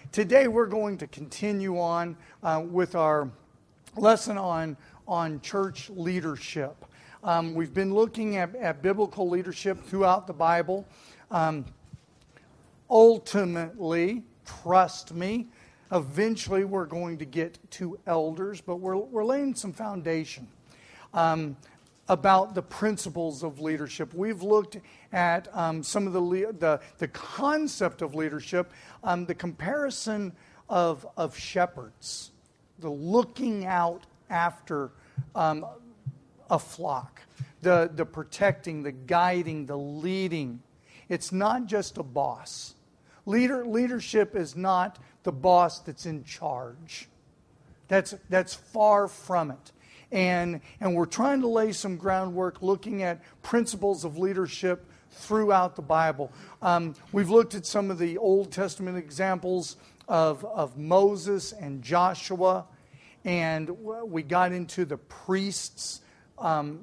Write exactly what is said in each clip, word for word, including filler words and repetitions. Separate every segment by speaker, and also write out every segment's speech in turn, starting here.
Speaker 1: Today we're going to continue on uh, with our lesson on, on church leadership. Um, we've been looking at, at biblical leadership throughout the Bible. Um, ultimately, trust me, eventually we're going to get to elders, but we're, we're laying some foundation um, about the principles of leadership. We've looked at um, some of the, the the concept of leadership, um, the comparison of of shepherds, the looking out after um, a flock, the the protecting, the guiding, the leading. It's not just a boss. Leader leadership is not the boss that's in charge. That's that's far from it. And and we're trying to lay some groundwork looking at principles of leadership throughout the Bible. Um, we've looked at some of the Old Testament examples of, of Moses and Joshua, and we got into the priests um,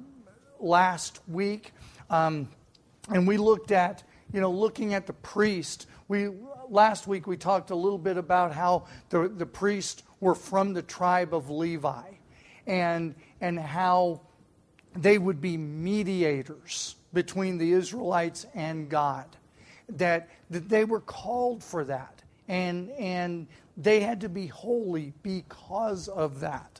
Speaker 1: last week. Um, and we looked at, you know, looking at the priest. We last week we talked a little bit about how the, the priests were from the tribe of Levi, and and how they would be mediators between the Israelites and God. That, that they were called for that. And, and they had to be holy because of that.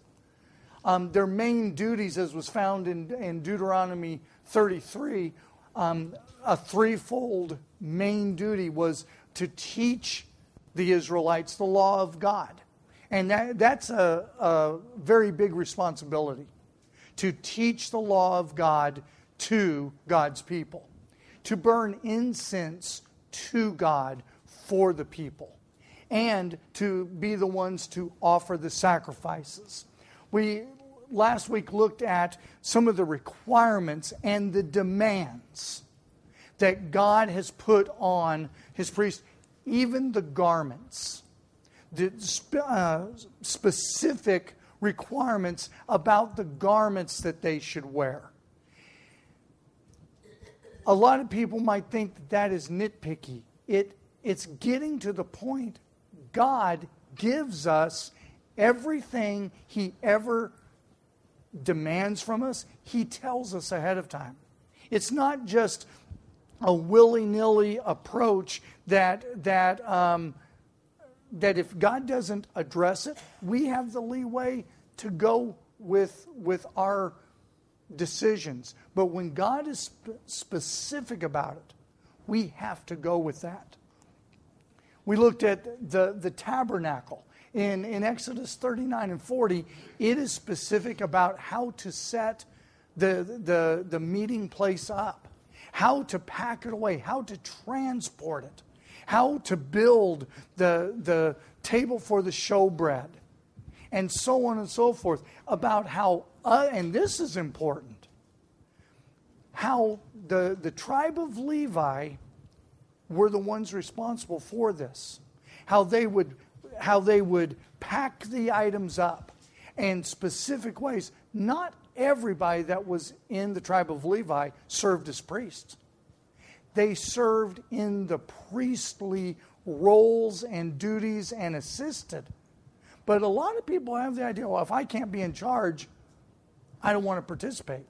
Speaker 1: Um, their main duties, as was found in, in Deuteronomy thirty-three, um, a threefold main duty was to teach the Israelites the law of God. And that, that's a, a very big responsibility, to teach the law of God to God's people, to burn incense to God for the people, and to be the ones to offer the sacrifices. We last week looked at some of the requirements and the demands that God has put on His priests, even the garments, the uh, specific requirements about the garments that they should wear. A lot of people might think that that is nitpicky. It, it's getting to the point God gives us everything He ever demands from us. He tells us ahead of time. It's not just a willy-nilly approach that that um, that if God doesn't address it, we have the leeway to go with with our decisions. But when God is sp- specific about it, we have to go with that. We looked at the, the tabernacle. In, in Exodus thirty-nine and forty, it is specific about how to set the, the, the meeting place up, how to pack it away, how to transport it, how to build the, the table for the showbread, and so on and so forth, about how, uh, and this is important, how the, the tribe of Levi were the ones responsible for this. How they would, how they would pack the items up in specific ways. Not everybody that was in the tribe of Levi served as priests. They served in the priestly roles and duties and assisted. But a lot of people have the idea, well, if I can't be in charge, I don't want to participate.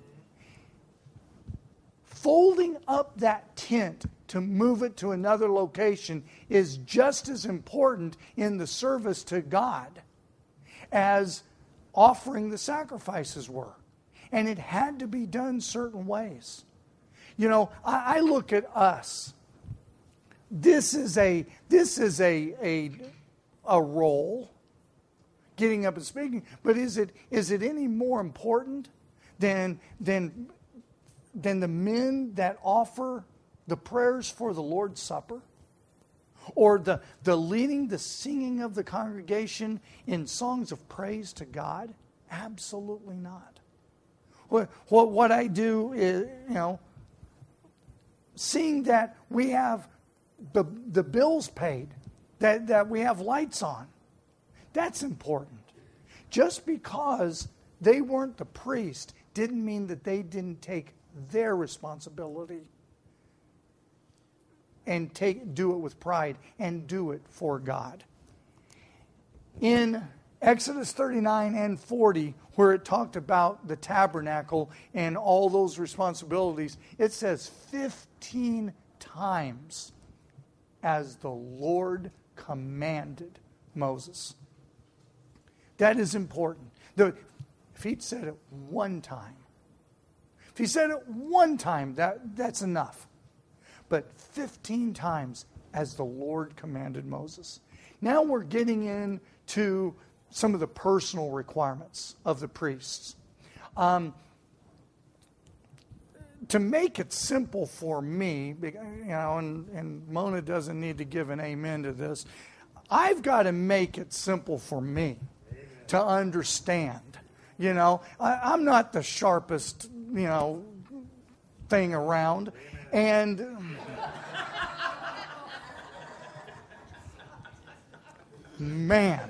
Speaker 1: Folding up that tent to move it to another location is just as important in the service to God as offering the sacrifices were. And it had to be done certain ways. You know, I, I look at us. This is a this is a a, a role, getting up and speaking. But is it is it any more important than than than the men that offer the prayers for the Lord's Supper? Or the, the leading, the singing of the congregation in songs of praise to God? Absolutely not. What, what, what I do is, you know, seeing that we have the, the bills paid, that, that we have lights on, that's important. Just because they weren't the priest didn't mean that they didn't take their responsibility. and take do it with pride and do it for God. In Exodus thirty-nine and forty, where it talked about the tabernacle and all those responsibilities, it says fifteen times, as the Lord commanded Moses. That is important. The, if he'd said it one time, if he said it one time, that, that's enough. But fifteen times, as the Lord commanded Moses. Now we're getting into some of the personal requirements of the priests. Um, to make it simple for me, you know, and, and Mona doesn't need to give an amen to this, I've got to make it simple for me to understand. You know, I, I'm not the sharpest, you know, thing around. And man,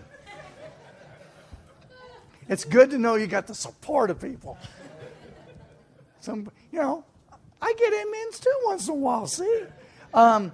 Speaker 1: it's good to know you got the support of people. Some, you know, I get amens too once in a while, see? Um,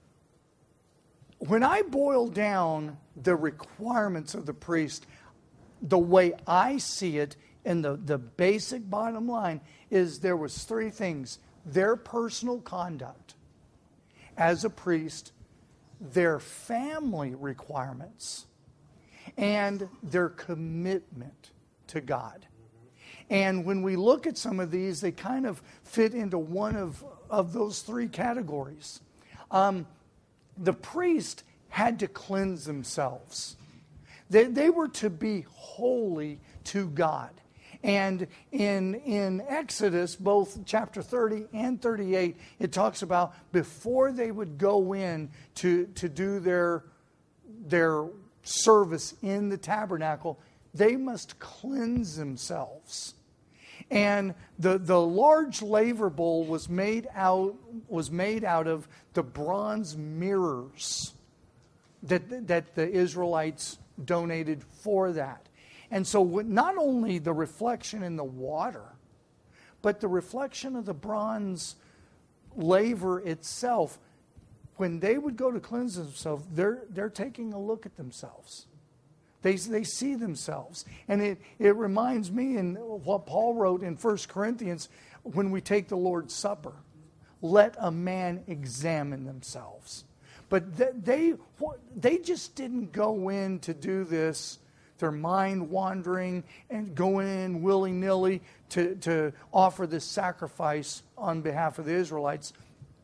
Speaker 1: when I boil down the requirements of the priest, the way I see it, and the, the basic bottom line is there was three things. Their personal conduct as a priest, their family requirements, and their commitment to God. And when we look at some of these, they kind of fit into one of, of those three categories. Um, the priest had to cleanse themselves. They, they were to be holy to God. And in, in Exodus, both chapter thirty and thirty-eight, it talks about before they would go in to, to do their, their service in the tabernacle, they must cleanse themselves. And the, the large laver bowl was made out was made out of the bronze mirrors that, that the Israelites donated for that. And so not only the reflection in the water, but the reflection of the bronze laver itself, when they would go to cleanse themselves, they're, they're taking a look at themselves. They, they see themselves. And it, it reminds me in what Paul wrote in First Corinthians when we take the Lord's Supper. Let a man examine themselves. But they, they just didn't go in to do this, their mind wandering and going in willy-nilly to, to offer this sacrifice on behalf of the Israelites.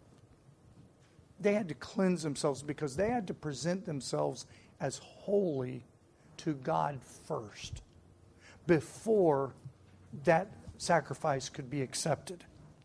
Speaker 1: They had to cleanse themselves because they had to present themselves as holy to God first before that sacrifice could be accepted.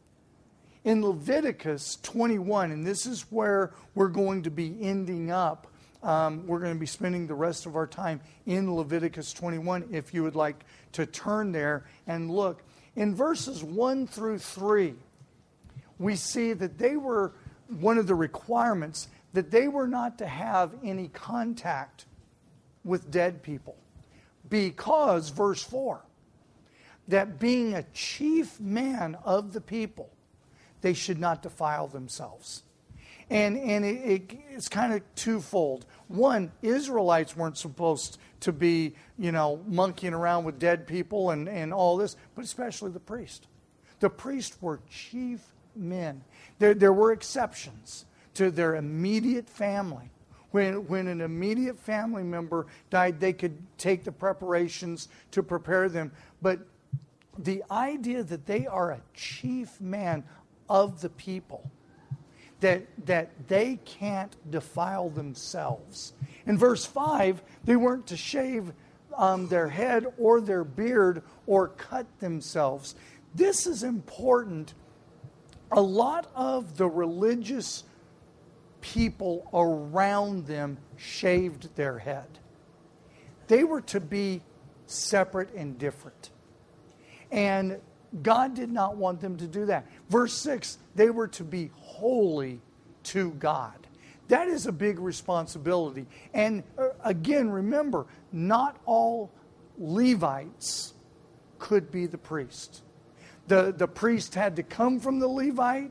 Speaker 1: In Leviticus twenty-one, and this is where we're going to be ending up, um, we're going to be spending the rest of our time in Leviticus twenty-one, if you would like to turn there and look. In verses one through three, we see that they were, one of the requirements, that they were not to have any contact with dead people. Because, verse four, that being a chief man of the people, they should not defile themselves. And, and it, it, it's kind of twofold. One, Israelites weren't supposed to be, you know, monkeying around with dead people and, and all this, but especially the priest. The priests were chief men. There, there were exceptions to their immediate family. When, when an immediate family member died, they could take the preparations to prepare them. But the idea that they are a chief man of the people, that, that they can't defile themselves. In verse five, they weren't to shave um, their head or their beard or cut themselves. This is important. A lot of the religious people around them shaved their head. They were to be separate and different. And God did not want them to do that. Verse six, they were to be holy to God. That is a big responsibility. And uh, again, remember, not all Levites could be the priest. The, the priest had to come from the Levite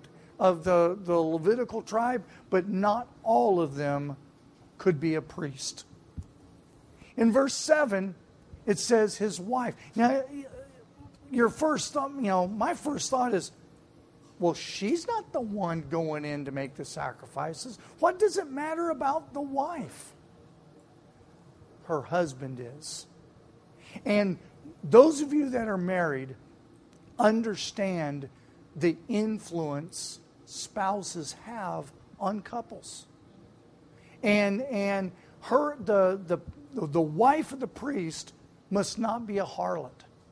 Speaker 1: of the, the Levitical tribe, but not all of them could be a priest. In verse seven, it says his wife. Now, your first thought, you know, my first thought is, well, she's not the one going in to make the sacrifices. What does it matter about the wife? Her husband is. And those of you that are married understand the influence spouses have on couples. And and her the the the wife of the priest must not be a harlot,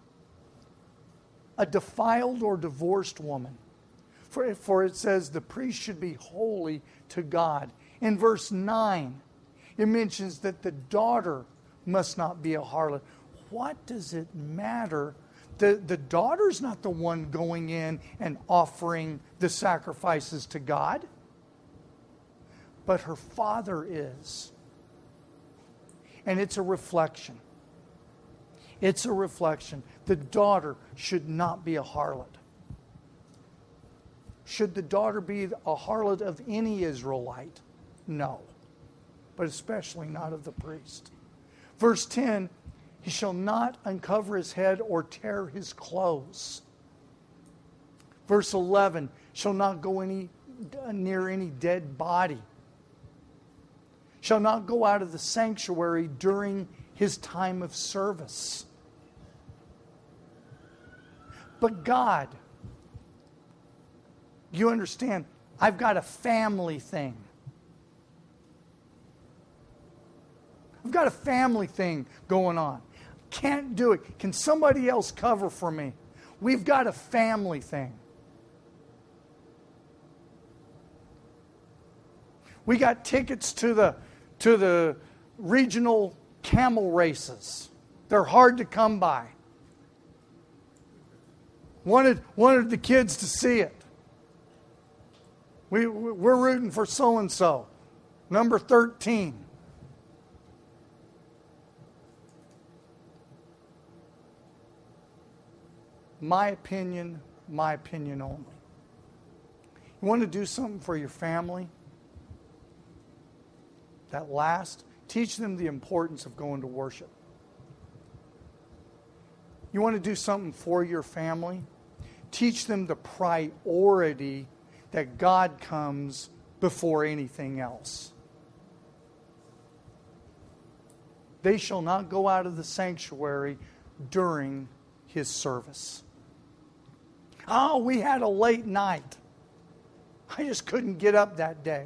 Speaker 1: a defiled or divorced woman. For, for it says the priest should be holy to God. In verse nine, it mentions that the daughter must not be a harlot. What does it matter? The, the daughter's not the one going in and offering the sacrifices to God, but her father is. And it's a reflection. It's a reflection. The daughter should not be a harlot. Should the daughter be a harlot of any Israelite? No. But especially not of the priest. Verse ten, he shall not uncover his head or tear his clothes. Verse eleven, shall not go any near any dead body. Shall not go out of the sanctuary during his time of service. But God, you understand, I've got a family thing. I've got a family thing going on. Can't do it. Can somebody else cover for me? We've got a family thing. We got tickets to the to the regional camel races. They're hard to come by. Wanted wanted the kids to see it. We we're rooting for so and so, number thirteen. My opinion, my opinion only. You want to do something for your family? That last, teach them the importance of going to worship. You want to do something for your family? Teach them the priority that God comes before anything else. They shall not go out of the sanctuary during his service. Oh, we had a late night. I just couldn't get up that day.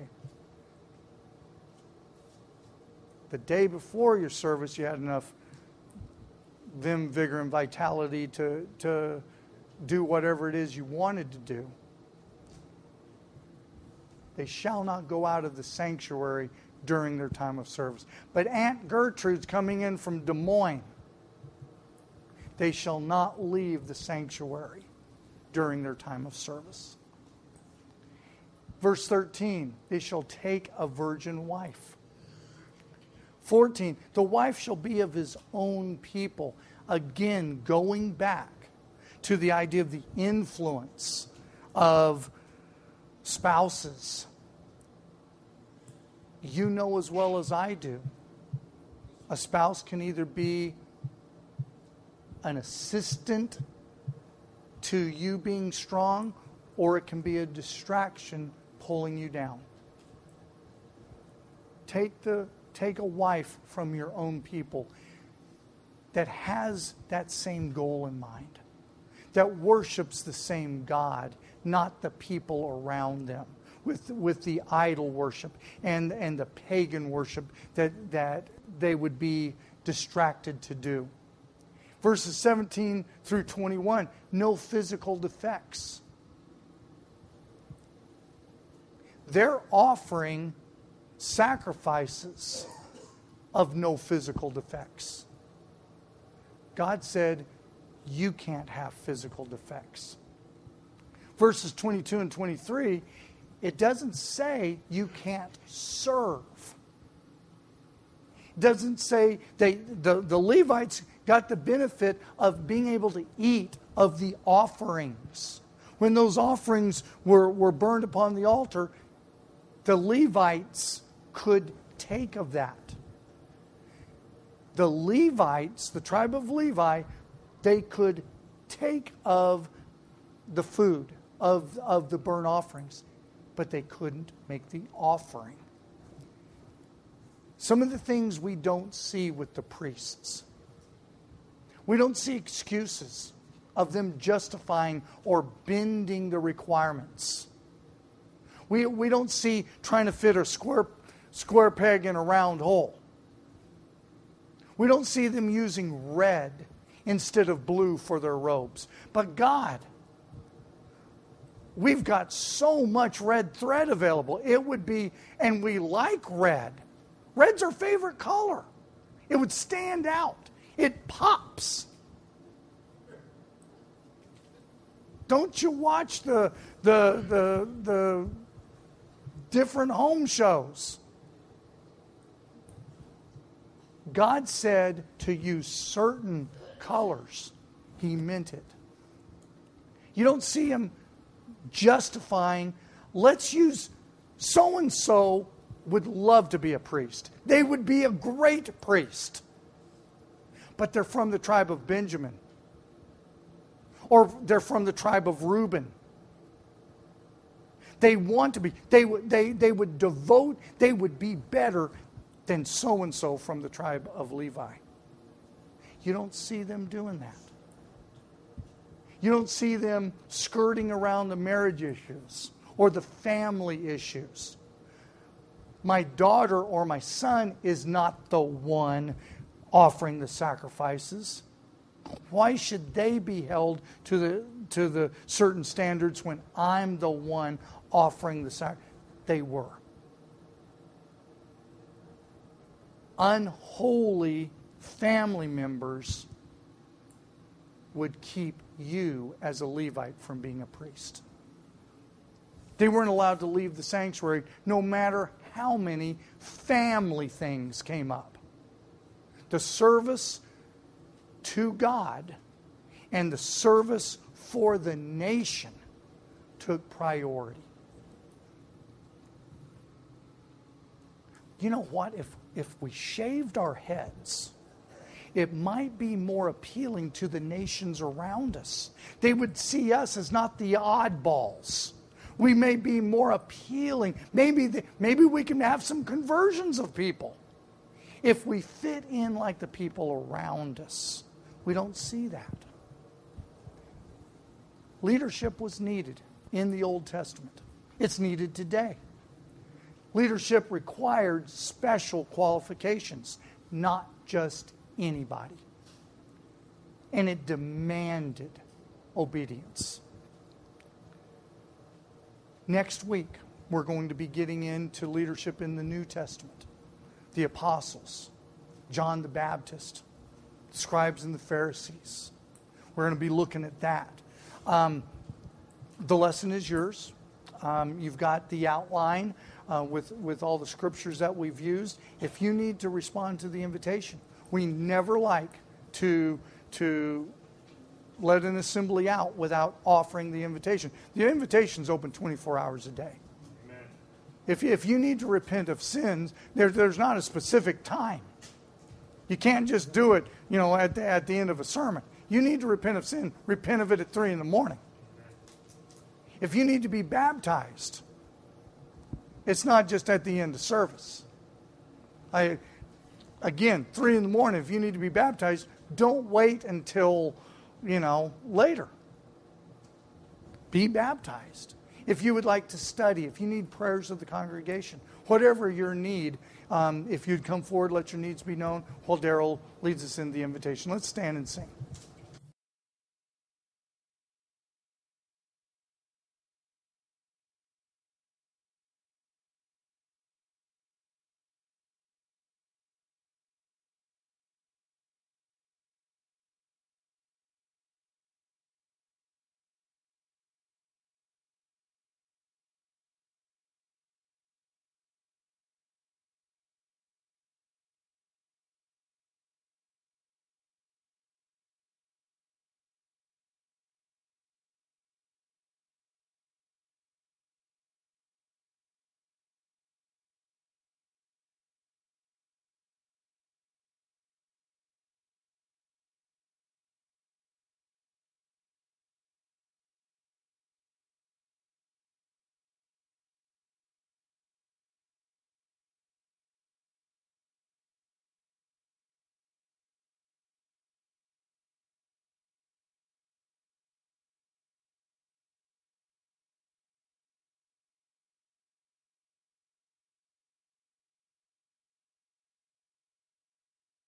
Speaker 1: The day before your service, you had enough vim, vigor, and vitality to, to do whatever it is you wanted to do. They shall not go out of the sanctuary during their time of service. But Aunt Gertrude's coming in from Des Moines. They shall not leave the sanctuary during their time of service. Verse thirteen, they shall take a virgin wife. fourteen, the wife shall be of his own people. Again, going back to the idea of the influence of spouses. You know as well as I do, a spouse can either be an assistant to you being strong, or it can be a distraction pulling you down. Take the take a wife from your own people that has that same goal in mind, that worships the same God, not the people around them, with with the idol worship and, and the pagan worship that, that they would be distracted to do. Verses seventeen through twenty-one, no physical defects. They're offering sacrifices of no physical defects. God said, you can't have physical defects. Verses twenty-two and twenty-three, it doesn't say you can't serve. It doesn't say they the, the Levites got the benefit of being able to eat of the offerings. when those offerings were, were burned upon the altar, the Levites could take of that. The Levites, the tribe of Levi, they could take of the food, of, of the burnt offerings, but they couldn't make the offering. Some of the things we don't see with the priests. We don't see excuses of them justifying or bending the requirements. We, we don't see trying to fit a square, square peg in a round hole. We don't see them using red instead of blue for their robes. But God, we've got so much red thread available. It would be, and we like red. Red's our favorite color. It would stand out. It pops. Don't you watch the the the the different home shows? God said to use certain colors. He meant it. You don't see him justifying, let's use so-and-so would love to be a priest. They would be a great priest. But they're from the tribe of Benjamin. Or they're from the tribe of Reuben. They want to be, they would they, they would devote, they would be better than so-and-so from the tribe of Levi. You don't see them doing that. You don't see them skirting around the marriage issues or the family issues. My daughter or my son is not the one offering the sacrifices. Why should they be held to the to the certain standards when I'm the one offering the sacrifice? They were. Unholy family members would keep you as a Levite from being a priest. They weren't allowed to leave the sanctuary no matter how many family things came up. The service to God and the service for the nation took priority. You know what? If, if we shaved our heads, it might be more appealing to the nations around us. They would see us as not the oddballs. We may be more appealing. Maybe, the, maybe we can have some conversions of people. If we fit in like the people around us, we don't see that. Leadership was needed in the Old Testament. It's needed today. Leadership required special qualifications, not just anybody. And it demanded obedience. Next week, we're going to be getting into leadership in the New Testament. The apostles, John the Baptist, the scribes and the Pharisees. We're going to be looking at that. Um, the lesson is yours. Um, you've got the outline uh, with, with all the scriptures that we've used. If you need to respond to the invitation, we never like to, to let an assembly out without offering the invitation. The invitation's open twenty-four hours a day. Amen. If, if you need to repent of sins, there, there's not a specific time. You can't just do it, you know, at the, at the end of a sermon. You need to repent of sin. Repent of it at three in the morning. If you need to be baptized, it's not just at the end of service. I, again, three in the morning, if you need to be baptized, don't wait until, you know, later. Be baptized. If you would like to study, if you need prayers of the congregation, whatever your need, um, if you'd come forward, let your needs be known while Daryl leads us in the invitation. Let's stand and sing.